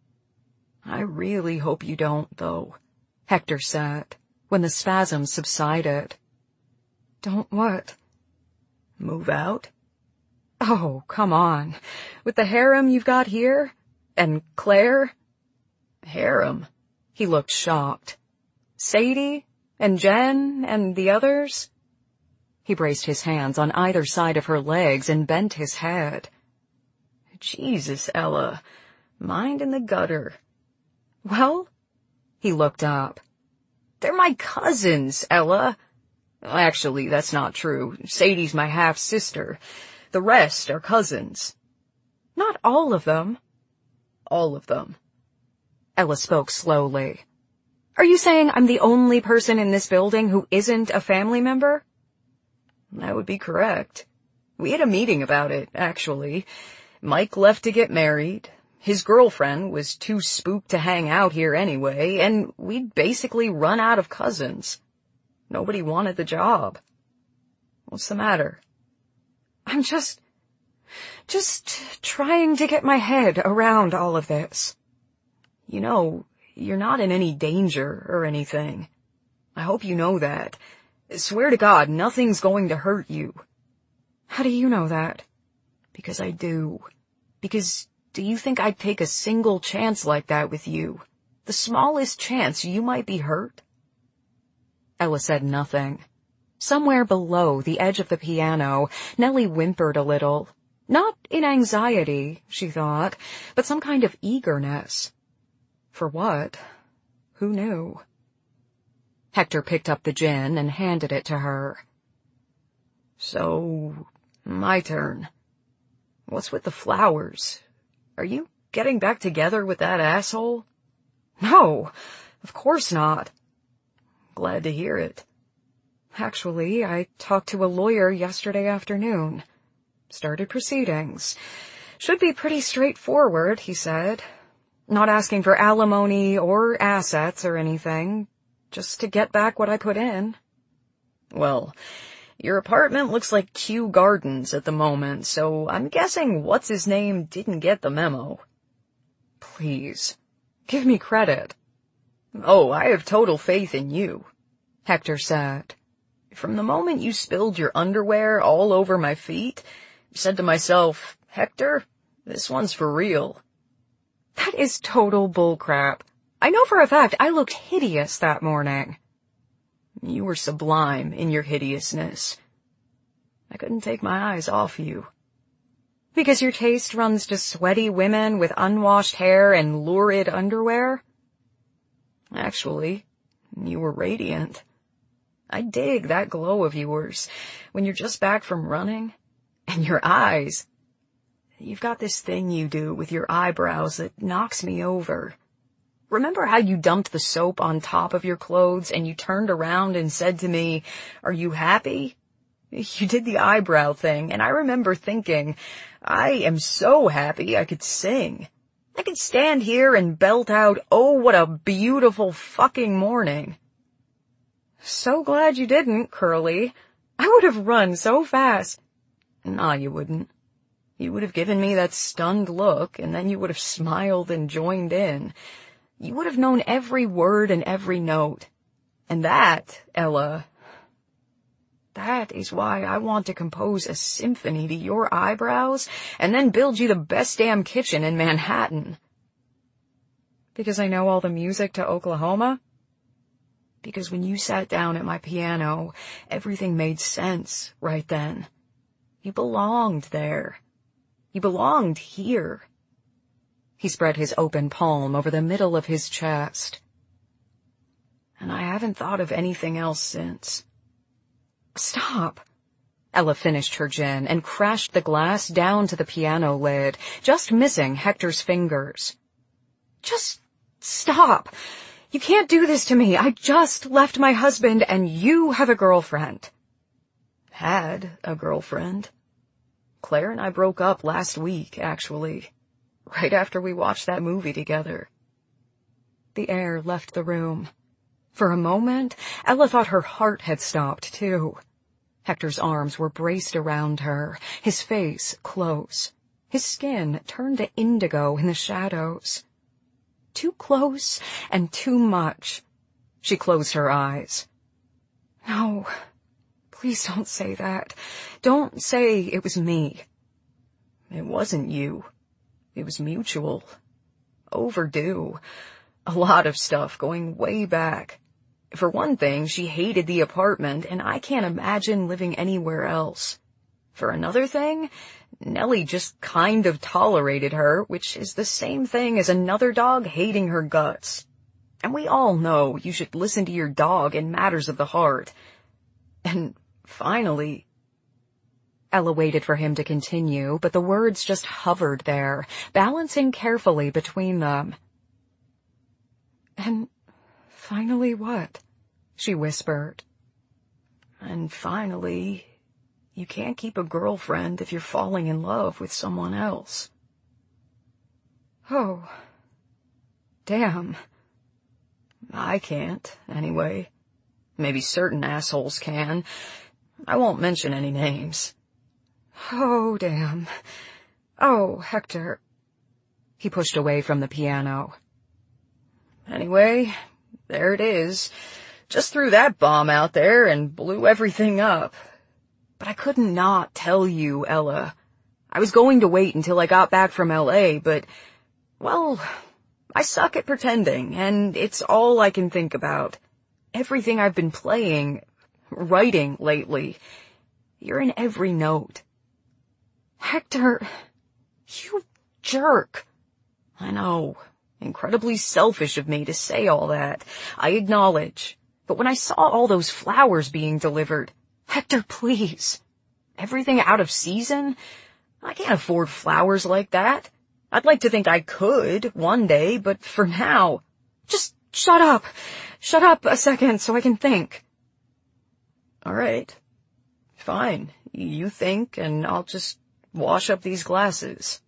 I really hope you don't, though, Hector said, when the spasms subsided. Don't what? Move out? Oh, come on. With the harem you've got here? And Claire? Harem? He looked shocked. Sadie? And Jen? And the others? He braced his hands on either side of her legs and bent his head. Jesus, Ella. Mind in the gutter. Well? He looked up. They're my cousins, Ella. Actually, that's not true. Sadie's my half-sister. The rest are cousins. Not all of them. All of them. Ella spoke slowly. Are you saying I'm the only person in this building who isn't a family member? That would be correct. We had a meeting about it, actually. Mike left to get married. His girlfriend was too spooked to hang out here anyway, and we'd basically run out of cousins. Nobody wanted the job. What's the matter? I'm just... just trying to get my head around all of this. You know, you're not in any danger or anything. I hope you know that. Swear to God, nothing's going to hurt you. How do you know that? Because I do. Because do you think I'd take a single chance like that with you? The smallest chance you might be hurt? Ella said nothing. Somewhere below the edge of the piano, Nellie whimpered a little. Not in anxiety, she thought, but some kind of eagerness. For what? Who knew? Hector picked up the gin and handed it to her. So, my turn. What's with the flowers? Are you getting back together with that asshole? No, of course not. Glad to hear it. Actually, I talked to a lawyer yesterday afternoon. Started proceedings. Should be pretty straightforward, he said. Not asking for alimony or assets or anything. Just to get back what I put in. Well, your apartment looks like Kew Gardens at the moment, so I'm guessing what's-his-name didn't get the memo. Please, give me credit. Oh, I have total faith in you, Hector said. From the moment you spilled your underwear all over my feet, I said to myself, Hector, this one's for real. That is total bullcrap. I know for a fact I looked hideous that morning. You were sublime in your hideousness. I couldn't take my eyes off you. Because your taste runs to sweaty women with unwashed hair and lurid underwear? Actually, you were radiant. I dig that glow of yours when you're just back from running. And your eyes. You've got this thing you do with your eyebrows that knocks me over. Remember how you dumped the soap on top of your clothes and you turned around and said to me, "Are you happy?" You did the eyebrow thing, and I remember thinking, I am so happy I could sing. I could stand here and belt out, "Oh, what a beautiful fucking morning." So glad you didn't, Curly. I would have run so fast. Nah, you wouldn't. You would have given me that stunned look, and then you would have smiled and joined in. You would have known every word and every note. And that, Ella, that is why I want to compose a symphony to your eyebrows and then build you the best damn kitchen in Manhattan. Because I know all the music to Oklahoma? Because when you sat down at my piano, everything made sense right then. You belonged there. You belonged here. He spread his open palm over the middle of his chest. And I haven't thought of anything else since. Stop. Ella finished her gin and crashed the glass down to the piano lid, just missing Hector's fingers. Just stop. You can't do this to me. I just left my husband and you have a girlfriend. Had a girlfriend. Claire and I broke up last week, actually. Right after we watched that movie together. The air left the room. For a moment, Ella thought her heart had stopped, too. Hector's arms were braced around her, his face close, his skin turned to indigo in the shadows. Too close and too much. She closed her eyes. No, please don't say that. Don't say it was me. It wasn't you. It was mutual. Overdue. A lot of stuff going way back. For one thing, she hated the apartment, and I can't imagine living anywhere else. For another thing, Nellie just kind of tolerated her, which is the same thing as another dog hating her guts. And we all know you should listen to your dog in matters of the heart. And finally... Ella waited for him to continue, but the words just hovered there, balancing carefully between them. And finally what? She whispered. And finally, you can't keep a girlfriend if you're falling in love with someone else. Oh. Damn. I can't, anyway. Maybe certain assholes can. I won't mention any names. Oh, damn. Oh, Hector. He pushed away from the piano. Anyway, there it is. Just threw that bomb out there and blew everything up. But I couldn't not tell you, Ella. I was going to wait until I got back from L A, but, well, I suck at pretending, and it's all I can think about. Everything I've been playing, writing lately. You're in every note. Hector, you jerk. I know. Incredibly selfish of me to say all that. I acknowledge. But when I saw all those flowers being delivered, Hector, please. Everything out of season? I can't afford flowers like that. I'd like to think I could one day, but for now, just shut up. Shut up a second so I can think. All right. Fine. You think, and I'll just wash up these glasses.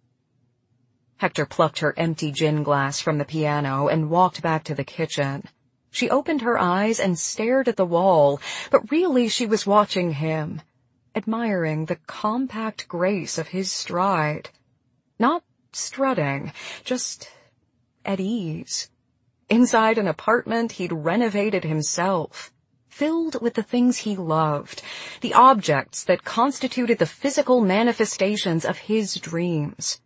Hector plucked her empty gin glass from the piano and walked back to the kitchen. She opened her eyes and stared at the wall, but really she was watching him, admiring the compact grace of his stride. Not strutting, just at ease. Inside an apartment he'd renovated himself, filled with the things he loved, the objects that constituted the physical manifestations of his dreams,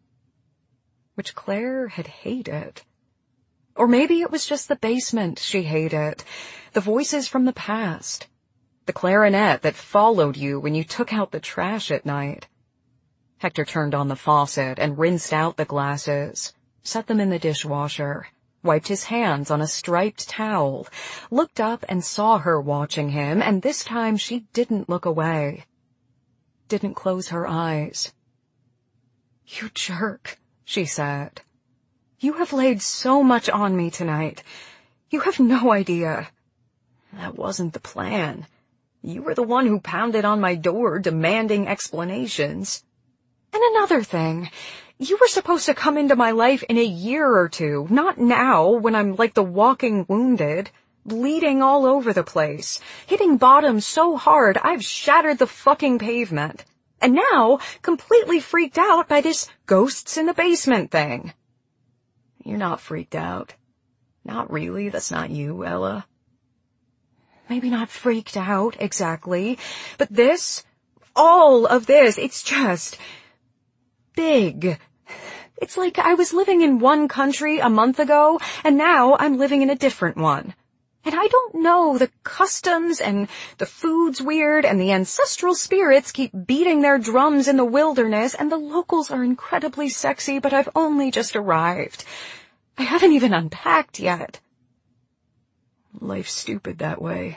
which Claire had hated. Or maybe it was just the basement she hated, the voices from the past, the clarinet that followed you when you took out the trash at night. Hector turned on the faucet and rinsed out the glasses, set them in the dishwasher, wiped his hands on a striped towel, looked up and saw her watching him, and this time she didn't look away, didn't close her eyes. You jerk, she said. You have laid so much on me tonight. You have no idea. That wasn't the plan. You were the one who pounded on my door demanding explanations. And another thing, you were supposed to come into my life in a year or two, not now when I'm like the walking wounded, bleeding all over the place, hitting bottom so hard I've shattered the fucking pavement, and now completely freaked out by this ghosts in the basement thing. You're not freaked out. Not really, that's not you, Ella. Maybe not freaked out, exactly, but this, all of this, it's just big. It's like I was living in one country a month ago, and now I'm living in a different one. And I don't know, the customs and the food's weird, and the ancestral spirits keep beating their drums in the wilderness, and the locals are incredibly sexy, but I've only just arrived. I haven't even unpacked yet. Life's stupid that way.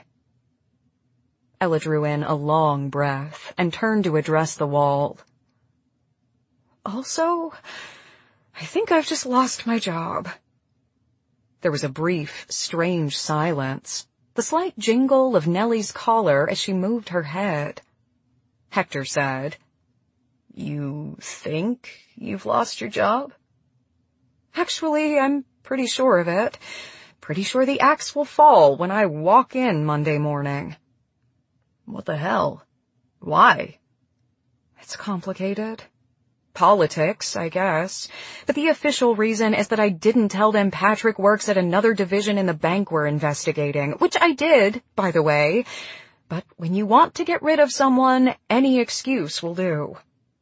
Ella drew in a long breath and turned to address the wall. Also, I think I've just lost my job. There was a brief, strange silence, the slight jingle of Nellie's collar as she moved her head. Hector said, You think you've lost your job? Actually, I'm pretty sure of it. Pretty sure the axe will fall when I walk in Monday morning. What the hell? Why? It's complicated. Politics, I guess. But the official reason is that I didn't tell them Patrick works at another division in the bank we're investigating, which I did, by the way. But when you want to get rid of someone, any excuse will do.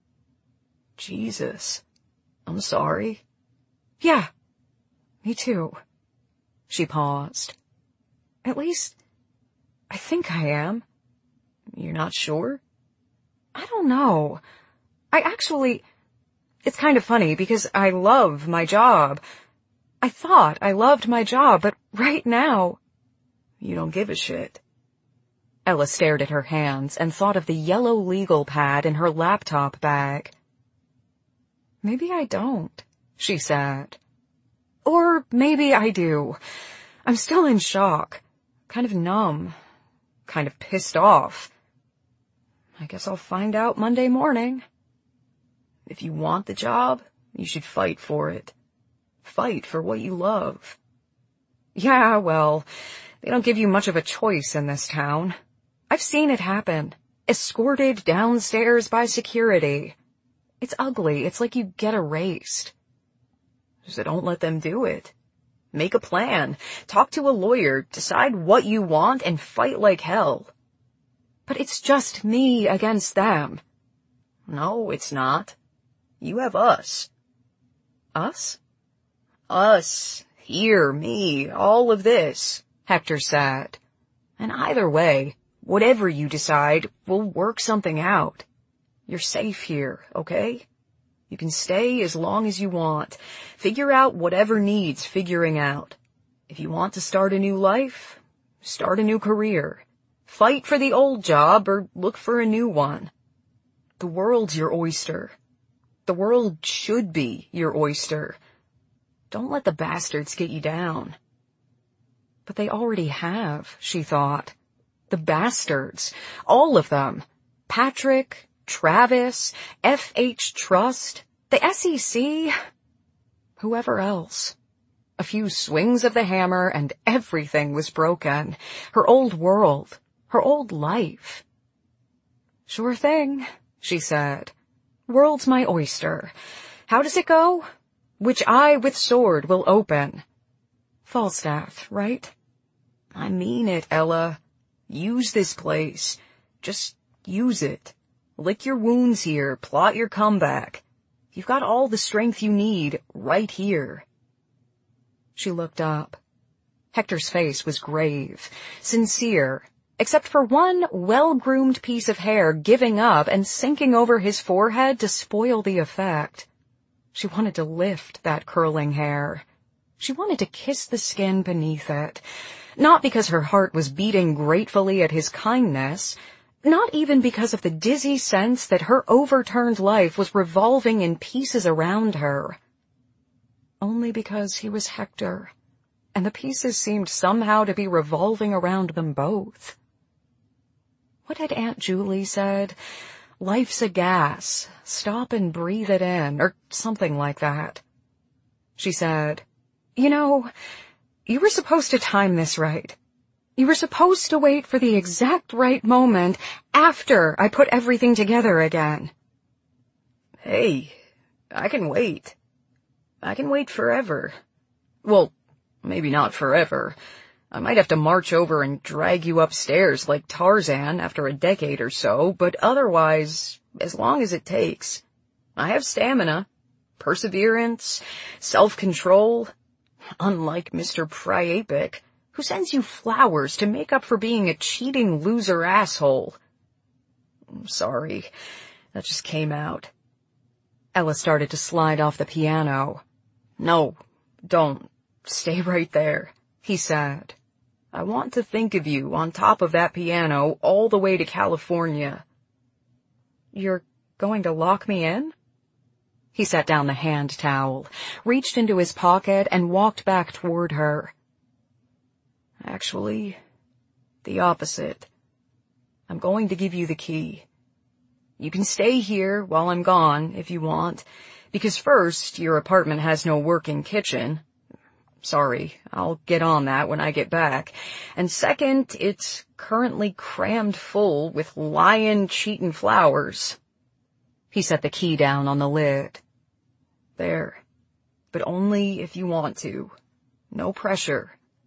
Jesus. I'm sorry. Yeah, me too. She paused. At least, I think I am. You're not sure? I don't know. I actually... It's kind of funny because I love my job. I thought I loved my job, but right now... You don't give a shit. Ella stared at her hands and thought of the yellow legal pad in her laptop bag. Maybe I don't, she said. Or maybe I do. I'm still in shock. Kind of numb. Kind of pissed off. I guess I'll find out Monday morning. If you want the job, you should fight for it. Fight for what you love. Yeah, well, they don't give you much of a choice in this town. I've seen it happen. Escorted downstairs by security. It's ugly. It's like you get erased. So don't let them do it. Make a plan. Talk to a lawyer. Decide what you want and fight like hell. But it's just me against them. No, it's not. You have us. Us? Us. Here, me, all of this, Hector said. And either way, whatever you decide, we'll work something out. You're safe here, okay? You can stay as long as you want. Figure out whatever needs figuring out. If you want to start a new life, start a new career. Fight for the old job or look for a new one. The world's your oyster. The world should be your oyster. Don't let the bastards get you down. But they already have, she thought. The bastards. All of them. Patrick, Travis, F H Trust, the S E C, whoever else. A few swings of the hammer and everything was broken. Her old world, her old life. Sure thing, she said. World's my oyster. How does it go? Which eye with sword will open? Falstaff, right? I mean it, Ella. Use this place. Just use it. Lick your wounds here, plot your comeback. You've got all the strength you need right here. She looked up. Hector's face was grave, sincere, except for one well-groomed piece of hair giving up and sinking over his forehead to spoil the effect. She wanted to lift that curling hair. She wanted to kiss the skin beneath it, not because her heart was beating gratefully at his kindness, not even because of the dizzy sense that her overturned life was revolving in pieces around her. Only because he was Hector, and the pieces seemed somehow to be revolving around them both. What had Aunt Julie said? Life's a gas. Stop and breathe it in, or something like that. She said, You know, you were supposed to time this right. You were supposed to wait for the exact right moment after I put everything together again. Hey, I can wait. I can wait forever. Well, maybe not forever. I might have to march over and drag you upstairs like Tarzan after a decade or so, but otherwise, as long as it takes. I have stamina, perseverance, self-control, unlike Mister Priapic, who sends you flowers to make up for being a cheating loser asshole. I'm sorry, that just came out. Ella started to slide off the piano. No, don't. Stay right there, he said. I want to think of you on top of that piano all the way to California. You're going to lock me in? He set down the hand towel, reached into his pocket, and walked back toward her. Actually, the opposite. I'm going to give you the key. You can stay here while I'm gone if you want, because first, your apartment has no working kitchen. Sorry, I'll get on that when I get back. And second, it's currently crammed full with lion cheatin' flowers. He set the key down on the lid. There. But only if you want to. No pressure.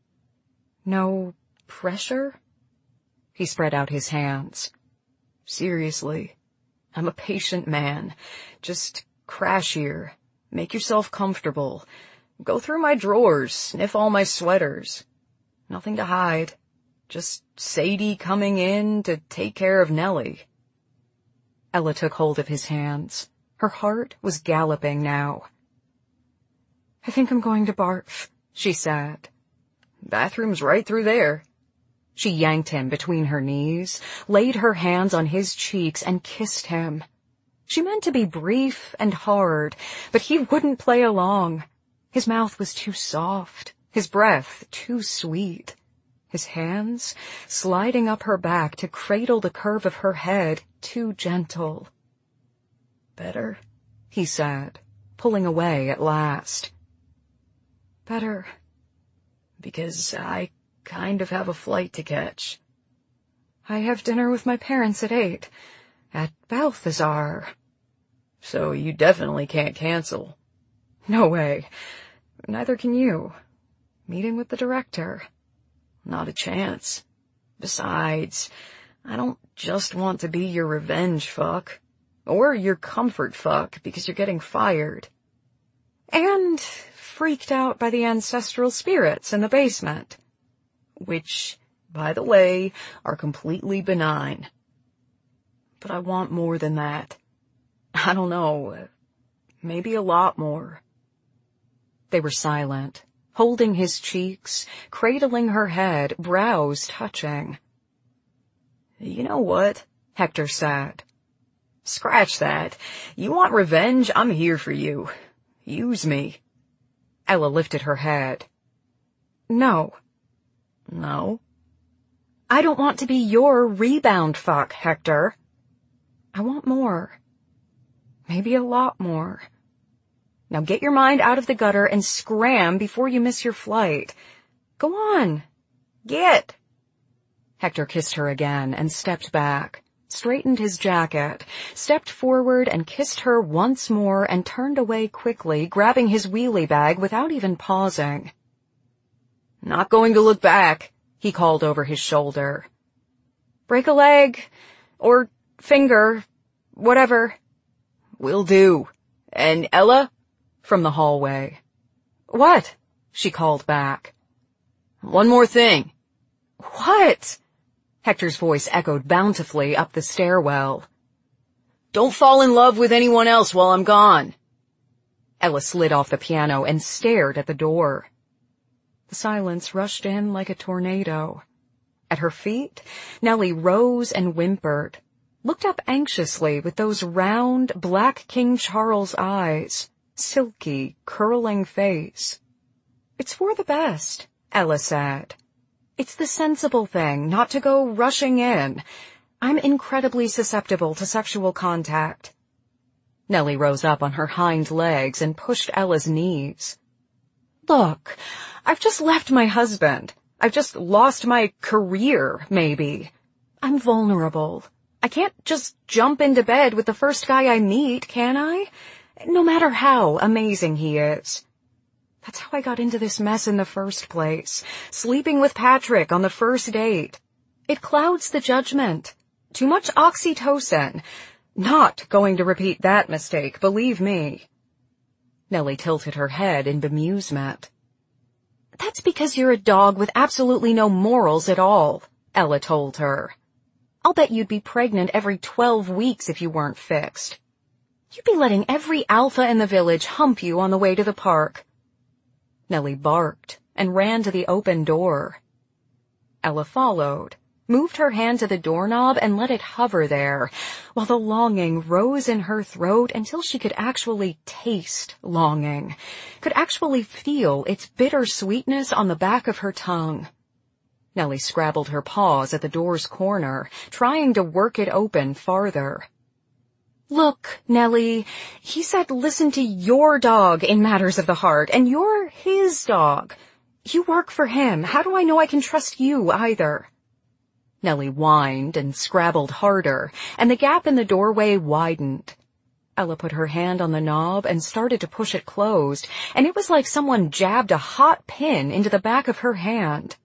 No pressure? He spread out his hands. Seriously, I'm a patient man. Just crash here. Make yourself comfortable. Go through my drawers, sniff all my sweaters. Nothing to hide. Just Sadie coming in to take care of Nellie. Ella took hold of his hands. Her heart was galloping now. "I think I'm going to barf," she said. "Bathroom's right through there." She yanked him between her knees, laid her hands on his cheeks, and kissed him. She meant to be brief and hard, but he wouldn't play along. His mouth was too soft, his breath too sweet, his hands sliding up her back to cradle the curve of her head too gentle. "Better?" he said, pulling away at last. "Better. Because I kind of have a flight to catch." "I have dinner with my parents at eight, at Balthazar." "So you definitely can't cancel." "No way. Neither can you. Meeting with the director." "Not a chance. Besides, I don't just want to be your revenge fuck. Or your comfort fuck because you're getting fired." "And freaked out by the ancestral spirits in the basement." "Which, by the way, are completely benign. But I want more than that. I don't know. Maybe a lot more." They were silent, holding his cheeks, cradling her head, brows touching. "You know what?" Hector said. "Scratch that. You want revenge? I'm here for you. Use me." Ella lifted her head. "No." "No?" "I don't want to be your rebound fuck, Hector. I want more. Maybe a lot more. Now get your mind out of the gutter and scram before you miss your flight. Go on. Get." Hector kissed her again and stepped back, straightened his jacket, stepped forward and kissed her once more and turned away quickly, grabbing his wheelie bag without even pausing. "Not going to look back," he called over his shoulder. "Break a leg, or finger, whatever." "Will do. And Ella?" from the hallway. "What?" she called back. "One more thing." "What?" Hector's voice echoed bountifully up the stairwell. "Don't fall in love with anyone else while I'm gone." Ella slid off the piano and stared at the door. The silence rushed in like a tornado. At her feet, Nellie rose and whimpered, looked up anxiously with those round, black King Charles eyes, silky, curling face. "It's for the best," Ella said. "It's the sensible thing, not to go rushing in. I'm incredibly susceptible to sexual contact." Nellie rose up on her hind legs and pushed Ella's knees. "Look, I've just left my husband. I've just lost my career, maybe. I'm vulnerable. I can't just jump into bed with the first guy I meet, can I? No matter how amazing he is. That's how I got into this mess in the first place, sleeping with Patrick on the first date. It clouds the judgment. Too much oxytocin. Not going to repeat that mistake, believe me." Nellie tilted her head in bemusement. "That's because you're a dog with absolutely no morals at all," Ella told her. "I'll bet you'd be pregnant every twelve weeks if you weren't fixed. You'd be letting every alpha in the village hump you on the way to the park." Nellie barked and ran to the open door. Ella followed, moved her hand to the doorknob and let it hover there, while the longing rose in her throat until she could actually taste longing, could actually feel its bitter sweetness on the back of her tongue. Nellie scrabbled her paws at the door's corner, trying to work it open farther. "Look, Nellie, he said listen to your dog in matters of the heart, and you're his dog. You work for him. How do I know I can trust you either?" Nellie whined and scrabbled harder, and the gap in the doorway widened. Ella put her hand on the knob and started to push it closed, and it was like someone jabbed a hot pin into the back of her hand.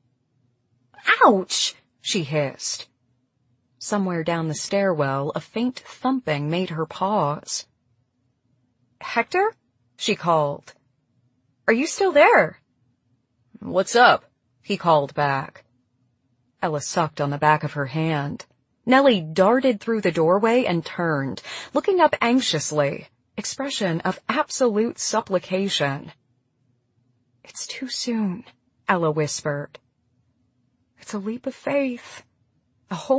"Ouch!" she hissed. Somewhere down the stairwell, a faint thumping made her pause. "Hector?" she called. "Are you still there?" "What's up?" he called back. Ella sucked on the back of her hand. Nellie darted through the doorway and turned, looking up anxiously, expression of absolute supplication. "It's too soon," Ella whispered. "It's a leap of faith. A whole